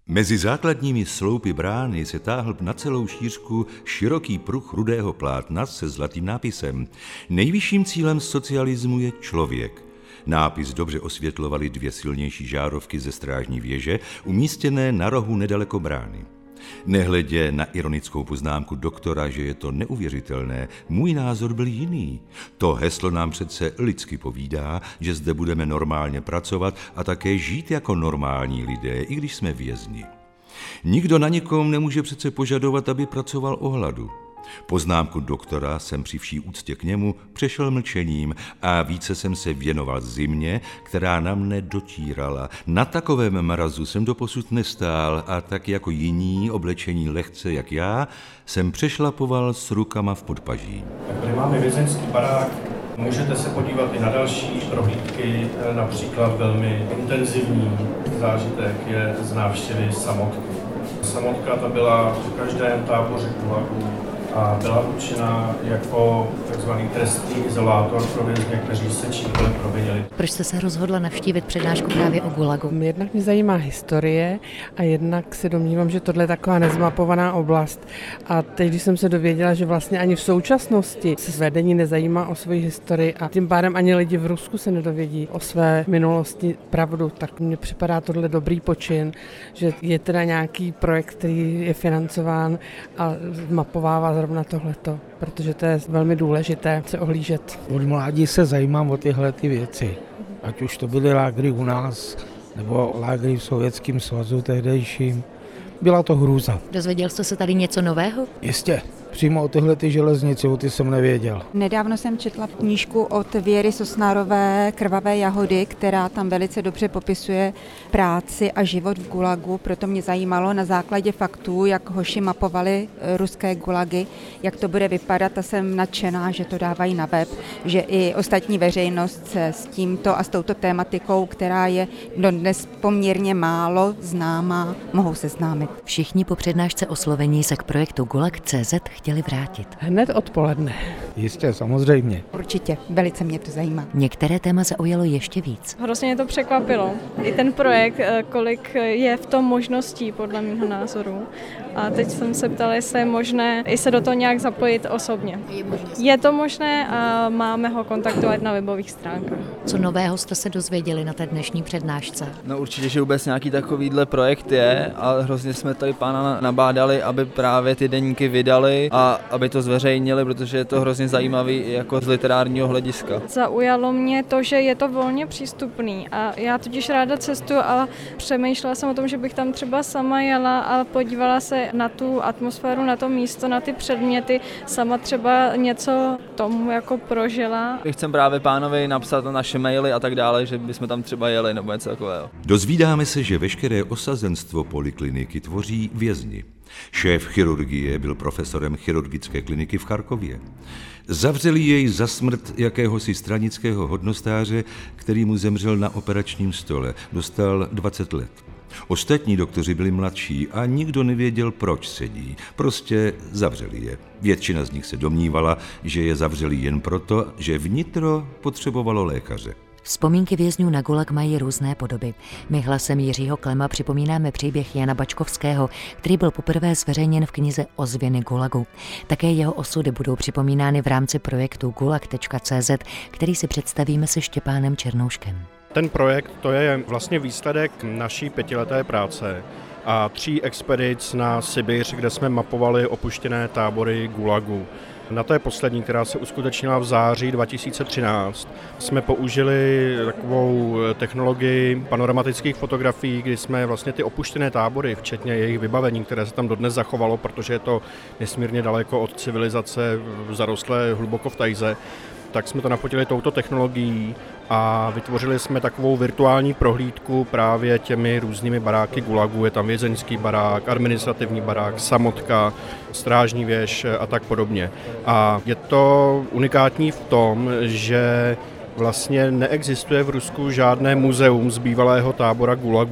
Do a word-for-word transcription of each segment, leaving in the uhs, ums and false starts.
Mezi základními sloupy brány se táhl na celou šířku široký pruh rudého plátna se zlatým nápisem. Nejvyšším cílem socialismu je člověk. Nápis dobře osvětlovaly dvě silnější žárovky ze strážní věže, umístěné na rohu nedaleko brány. Nehledě na ironickou poznámku doktora, že je to neuvěřitelné, můj názor byl jiný. To heslo nám přece lidsky povídá, že zde budeme normálně pracovat a také žít jako normální lidé, i když jsme vězni. Nikdo na nikom nemůže přece požadovat, aby pracoval o hladu. Poznámku doktora jsem při vší úctě k němu přešel mlčením a více jsem se věnoval zimě, která na mne dotírala. Na takovém mrazu jsem doposud nestál a tak jako jiní, oblečení lehce jak já, jsem přešlapoval s rukama v podpaží. Tady máme vězeňský barák, můžete se podívat i na další prohlídky, například velmi intenzivní zážitek je z návštěvy Samotky. Samotka ta byla v každém táboře gulagu a byla určena jako tzv. Trestní izolátor pro vězně, kteří se čímkoliv provinili. Proč jste se rozhodla navštívit přednášku právě o gulagu? Jednak mě zajímá historie a jednak se domnívám, že tohle je taková nezmapovaná oblast. A teď, když jsem se dověděla, že vlastně ani v současnosti se vedení nezajímá o svoji historii a tím pádem ani lidi v Rusku se nedovědí o své minulosti pravdu, tak mně připadá tohle dobrý počin, že je teda nějaký projekt, který je financován a mapovává zrovna tohleto, protože to je velmi důležité se ohlížet. Od mládí se zajímám o tyhle ty věci. Ať už to byly lágry u nás, nebo lágry v Sovětském svazu tehdejším. Byla to hrůza. Dozvěděl jste se tady něco nového? Jistě. Přímo o tyhle ty železnici, o ty jsem nevěděl. Nedávno jsem četla knížku od Věry Sosnárové Krvavé jahody, která tam velice dobře popisuje práci a život v gulagu, proto mě zajímalo na základě faktů, jak hoši mapovali ruské gulagy, jak to bude vypadat a jsem nadšená, že to dávají na web, že i ostatní veřejnost se s tímto a s touto tématikou, která je dodnes poměrně málo známá, mohou seznámit. Všichni po přednášce oslovení se k projektu Gulag tečka cé zet chtěli vrátit. Hned odpoledne. Jistě, samozřejmě. Určitě, velice mě to zajímá. Některé téma zaujalo ještě víc. Hrozně mě to překvapilo. I ten projekt, kolik je v tom možností, podle mého názoru. A teď jsem se ptala, jestli je možné i se do toho nějak zapojit osobně. Je, je to možné a máme ho kontaktovat na webových stránkách. Co nového jste se dozvěděli na té dnešní přednášce? No určitě, že vůbec nějaký takovýhle projekt je a hrozně jsme tady pána nabádali, aby právě ty deníky vydali a aby to zveřejnili, protože je to hrozně zajímavý jako z literárního hlediska. Zaujalo mě to, že je to volně přístupný a já totiž ráda cestuju, ale přemýšlela jsem o tom, že bych tam třeba sama jela a podívala se na tu atmosféru, na to místo, na ty předměty, sama třeba něco tomu jako prožila. Chcem právě pánovi napsat naše maily a tak dále, že bychom tam třeba jeli nebo něco takového. Dozvídáme se, že veškeré osazenstvo polikliniky tvoří vězni. Šéf chirurgie byl profesorem chirurgické kliniky v Charkově. Zavřeli jej za smrt jakéhosi stranického hodnostáře, který mu zemřel na operačním stole. Dostal dvacet let. Ostatní doktoři byli mladší a nikdo nevěděl, proč sedí. Prostě zavřeli je. Většina z nich se domnívala, že je zavřeli jen proto, že vnitro potřebovalo lékaře. Vzpomínky vězňů na gulag mají různé podoby. My hlasem Jiřího Klema připomínáme příběh Jana Bačkovského, který byl poprvé zveřejněn v knize Ozvěny gulagu. Také jeho osudy budou připomínány v rámci projektu gulag tečka cé zet, který si představíme se Štěpánem Černouškem. Ten projekt to je vlastně výsledek naší pětileté práce a tří expedic na Sibiř, kde jsme mapovali opuštěné tábory gulagu. Na té poslední, která se uskutečnila v září dva tisíce třináct, jsme použili takovou technologii panoramatických fotografií, kdy jsme vlastně ty opuštěné tábory, včetně jejich vybavení, které se tam dodnes zachovalo, protože je to nesmírně daleko od civilizace zarostlé hluboko v tajze, tak jsme to nafotili touto technologií a vytvořili jsme takovou virtuální prohlídku právě těmi různými baráky gulagu. Je tam vězeňský barák, administrativní barák, samotka, strážní věž a tak podobně. A je to unikátní v tom, že vlastně neexistuje v Rusku žádné muzeum z bývalého tábora gulagu.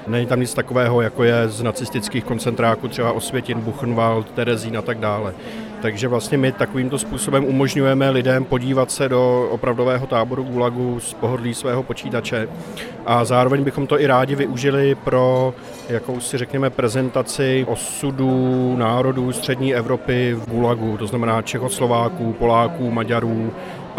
Není tam nic takového, jako je z nacistických koncentráků, třeba Osvětin, Buchenwald, Terezín a tak dále. Takže vlastně my takovýmto způsobem umožňujeme lidem podívat se do opravdového táboru gulagu z pohodlí svého počítače a zároveň bychom to i rádi využili pro jakousi, řekněme, prezentaci osudů národů střední Evropy v gulagu, to znamená Čechoslováků, Poláků, Maďarů.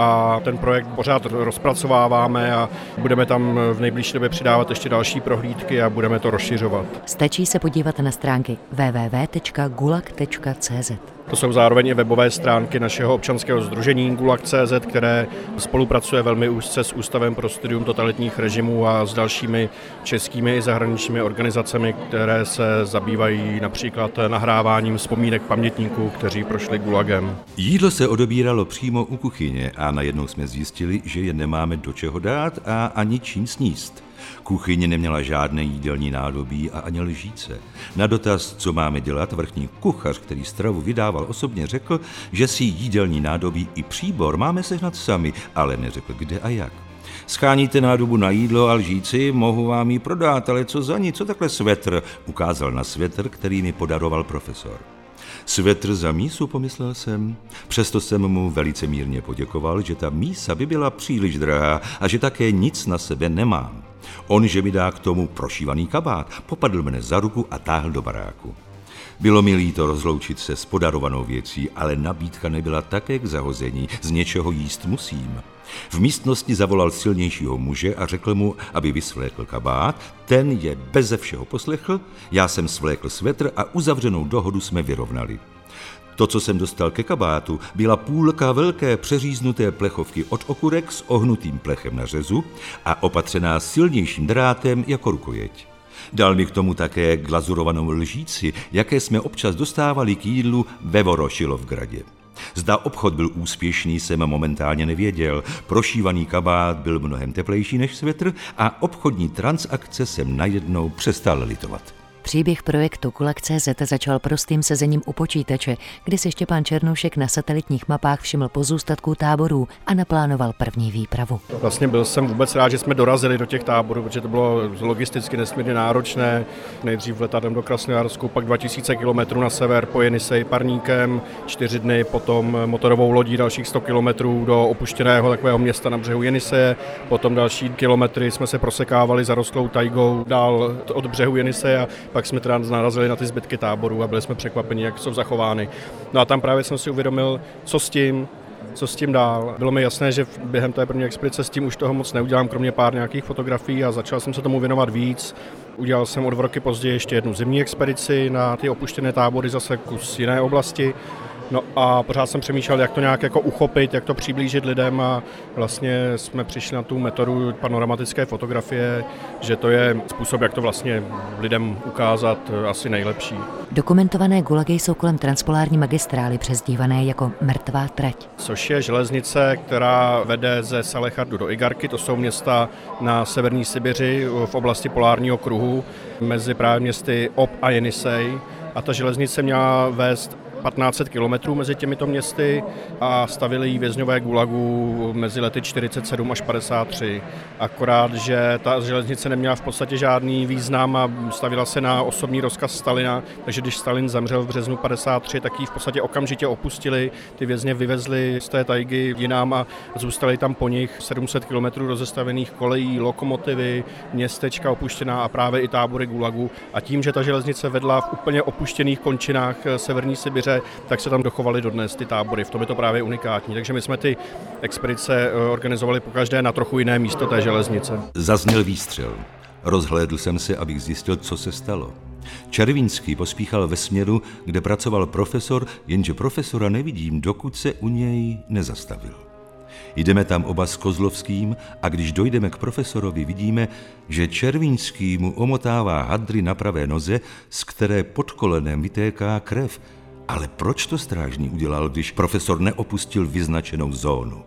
A ten projekt pořád rozpracováváme a budeme tam v nejbližší době přidávat ještě další prohlídky a budeme to rozšiřovat. Stačí se podívat na stránky w w w tečka gulag tečka c z. To jsou zároveň i webové stránky našeho občanského sdružení gulag tečka c z, které spolupracuje velmi úzce s Ústavem pro studium totalitních režimů a s dalšími českými i zahraničními organizacemi, které se zabývají například nahráváním vzpomínek pamětníků, kteří prošli gulagem. Jídlo se odebíralo přímo u kuchyně a najednou jsme zjistili, že je nemáme do čeho dát a ani čím sníst. Kuchyně neměla žádné jídelní nádobí a ani lžíce. Na dotaz, co máme dělat, vrchní kuchař, který stravu vydával, osobně řekl, že si jídelní nádobí i příbor máme sehnat sami, ale neřekl kde a jak. Scháníte nádobu na jídlo a lžíci, mohu vám ji prodat, ale co za ní, co takhle svetr, ukázal na svetr, který mi podaroval profesor. Svetr za mísu, pomyslel jsem. Přesto jsem mu velice mírně poděkoval, že ta mísa by byla příliš drahá a že také nic na sebe nemám. On, že mi dá k tomu prošívaný kabát, popadl mne za ruku a táhl do baráku. Bylo mi líto rozloučit se s podarovanou věcí, ale nabídka nebyla také k zahození, z něčeho jíst musím. V místnosti zavolal silnějšího muže a řekl mu, aby vysvlékl kabát, ten je beze všeho poslechl, já jsem svlékl svetr a uzavřenou dohodu jsme vyrovnali. To, co jsem dostal ke kabátu, byla půlka velké přeříznuté plechovky od okurek s ohnutým plechem na řezu a opatřená silnějším drátem jako rukojeť. Dal mi k tomu také glazurovanou lžíci, jaké jsme občas dostávali k jídlu ve Vorošilovgradě. Zda obchod byl úspěšný, jsem momentálně nevěděl. Prošívaný kabát byl mnohem teplejší než svetr a obchodní transakce jsem najednou přestal litovat. Příběh projektu gulag tečka c z začal prostým sezením u počítače, kdy si Štěpán Černoušek na satelitních mapách všiml pozůstatků táborů a naplánoval první výpravu. Vlastně byl jsem vůbec rád, že jsme dorazili do těch táborů, protože to bylo logisticky nesmírně náročné. Nejdřív letadlem do Krasnojarsku, pak dva tisíce kilometrů na sever po Jenisej parníkem, čtyři dny, potom motorovou lodí dalších sto kilometrů do opuštěného takového města na břehu Jeniseje, potom další kilometry jsme se prosekávali zarostlou tajgou dál od břehu Jeniseje a pak jsme teda narazili na ty zbytky táborů a byli jsme překvapeni, jak jsou zachovány. No a tam právě jsem si uvědomil, co s tím, co s tím dál. Bylo mi jasné, že během té první expedice s tím už toho moc neudělám, kromě pár nějakých fotografií a začal jsem se tomu věnovat víc. Udělal jsem o dva roky později ještě jednu zimní expedici na ty opuštěné tábory, zase kus jiné oblasti. No a pořád jsem přemýšlel, jak to nějak jako uchopit, jak to přiblížit lidem a vlastně jsme přišli na tu metodu panoramatické fotografie, že to je způsob, jak to vlastně lidem ukázat asi nejlepší. Dokumentované gulagy jsou kolem transpolární magistrály přezdívané jako mrtvá trať. Což je železnice, která vede ze Salechardu do Igarky, to jsou města na severní Sibiři v oblasti polárního kruhu mezi právě městy Ob a Jenisej a ta železnice měla vést patnáct set kilometrů mezi těmito městy a stavili jí vězňové gulagu mezi lety čtyřicet sedm až padesát tři. Akorát, že ta železnice neměla v podstatě žádný význam a stavila se na osobní rozkaz Stalina, takže když Stalin zemřel v březnu padesát tři, tak ji v podstatě okamžitě opustili, ty vězně vyvezli z té tajgy jinam a zůstali tam po nich sedm set kilometrů rozestavených kolejí, lokomotivy, městečka opuštěná a právě i tábory gulagu. A tím, že ta železnice vedla v úplně opuštěných končinách severní Sibiře, tak se tam dochovaly dodnes ty tábory. V tom je to právě unikátní. Takže my jsme ty expedice organizovali pokaždé na trochu jiné místo té železnice. Zazněl výstřel. Rozhlédl jsem se, abych zjistil, co se stalo. Červinský pospíchal ve směru, kde pracoval profesor, jenže profesora nevidím, dokud se u něj nezastavil. Jdeme tam oba s Kozlovským a když dojdeme k profesorovi, vidíme, že Červinský mu omotává hadry na pravé noze, z které pod kolenem vytéká krev. Ale proč to strážný udělal, když profesor neopustil vyznačenou zónu?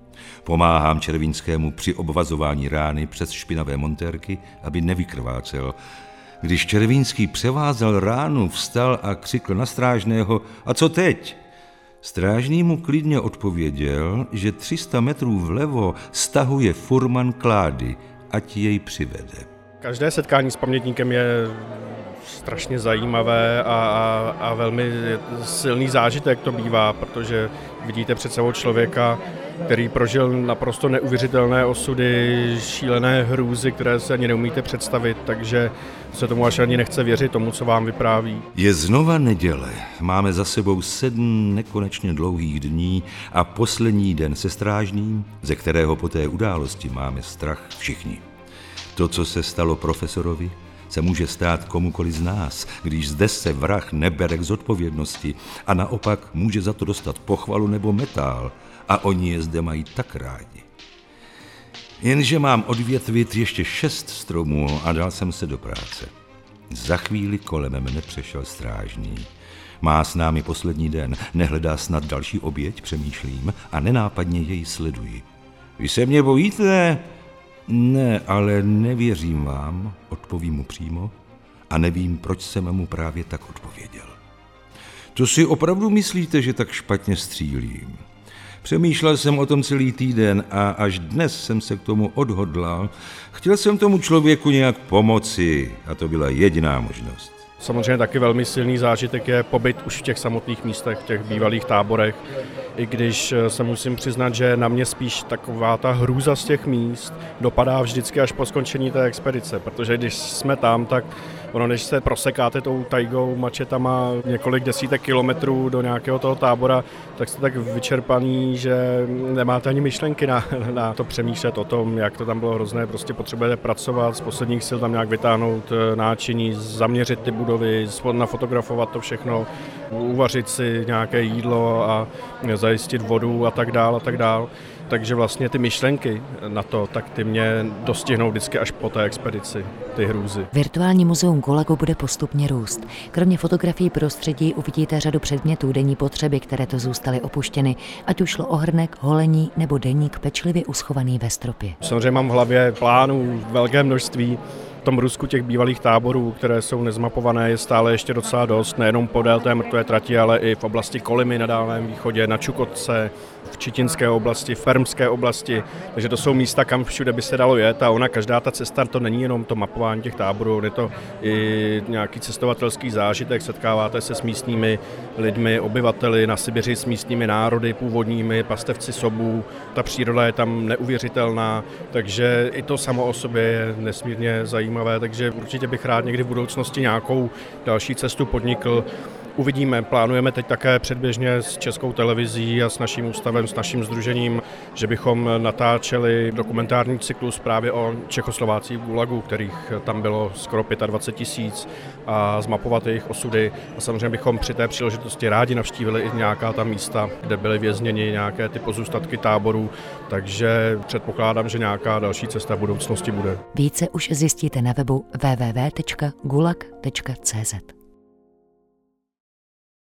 Pomáhám Červinskému při obvazování rány přes špinavé montérky, aby nevykrvácel. Když Červinský převázal ránu, vstal a křikl na strážného: "A co teď?" Strážný mu klidně odpověděl, že tři sta metrů vlevo stahuje furman klády, ať jej přivede. Každé setkání s pamětníkem je strašně zajímavé a, a, a velmi silný zážitek to bývá, protože vidíte před sebou člověka, který prožil naprosto neuvěřitelné osudy, šílené hrůzy, které se ani neumíte představit, takže se tomu až ani nechce věřit tomu, co vám vypráví. Je znova neděle. Máme za sebou sedm nekonečně dlouhých dní a poslední den se strážným, ze kterého po té události máme strach všichni. To, co se stalo profesorovi, se může stát komukoliv z nás, když zde se vrah nebere k zodpovědnosti a naopak může za to dostat pochvalu nebo metál a oni je zde mají tak rádi. Jenže mám odvětvit ještě šest stromů a dal jsem se do práce. Za chvíli kolem mne přešel strážný. Má s námi poslední den, nehledá snad další oběť, přemýšlím, a nenápadně jej sleduji. Vy se mě bojíte? Ne, ale nevěřím vám, odpovím mu přímo a nevím, proč jsem mu právě tak odpověděl. To si opravdu myslíte, že tak špatně střílím? Přemýšlel jsem o tom celý týden a až dnes jsem se k tomu odhodlal. Chtěl jsem tomu člověku nějak pomoci a to byla jediná možnost. Samozřejmě taky velmi silný zážitek je pobyt už v těch samotných místech, v těch bývalých táborech, i když se musím přiznat, že na mě spíš taková ta hrůza z těch míst dopadá vždycky až po skončení té expedice, protože když jsme tam, tak ono, než se prosekáte tou tajgou, mačetama několik desítek kilometrů do nějakého toho tábora, tak jste tak vyčerpaný, že nemáte ani myšlenky na, na to přemýšlet o tom, jak to tam bylo hrozné. Prostě potřebujete pracovat, z posledních sil tam nějak vytáhnout náčiní, zaměřit ty budovy, nafotografovat to všechno, uvařit si nějaké jídlo a zajistit vodu a tak dál a tak dál. Takže vlastně ty myšlenky na to, tak ty mě dostihnou vždycky až po té expedici, ty hrůzy. Virtuální muzeum Gulagu bude postupně růst. Kromě fotografií prostředí uvidíte řadu předmětů denní potřeby, které to zůstaly opuštěny, ať už šlo o hrnek, holení nebo deník pečlivě uschovaný ve stropě. Samozřejmě mám v hlavě plánů velké množství. V tom Rusku těch bývalých táborů, které jsou nezmapované, je stále ještě docela dost, nejenom podél té mrtvé trati, ale i v oblasti Kolymy na Dálném východě, na Čukotce, v Čitinské oblasti, v Permské oblasti, takže to jsou místa, kam všude by se dalo jet a ona, každá ta cesta, to není jenom to mapování těch táborů, je to i nějaký cestovatelský zážitek, setkáváte se s místními lidmi, obyvateli na Sibiři, s místními národy původními, pastevci sobů, ta příroda je tam neuvěřitelná, takže i to samo o sobě je nesmírně zajímavé, takže určitě bych rád někdy v budoucnosti nějakou další cestu podnikl. Uvidíme, plánujeme teď také předběžně s Českou televizí a s naším ústavem, s naším sdružením, že bychom natáčeli dokumentární cyklus právě o Čechoslovácích v Gulagu, kterých tam bylo skoro dvacet pět tisíc, a zmapovat jejich osudy. A samozřejmě bychom při té příležitosti rádi navštívili i nějaká ta místa, kde byly vězněni nějaké ty pozůstatky táborů, takže předpokládám, že nějaká další cesta v budoucnosti bude. Více už zjistíte na webu w w w tečka gulag tečka c z.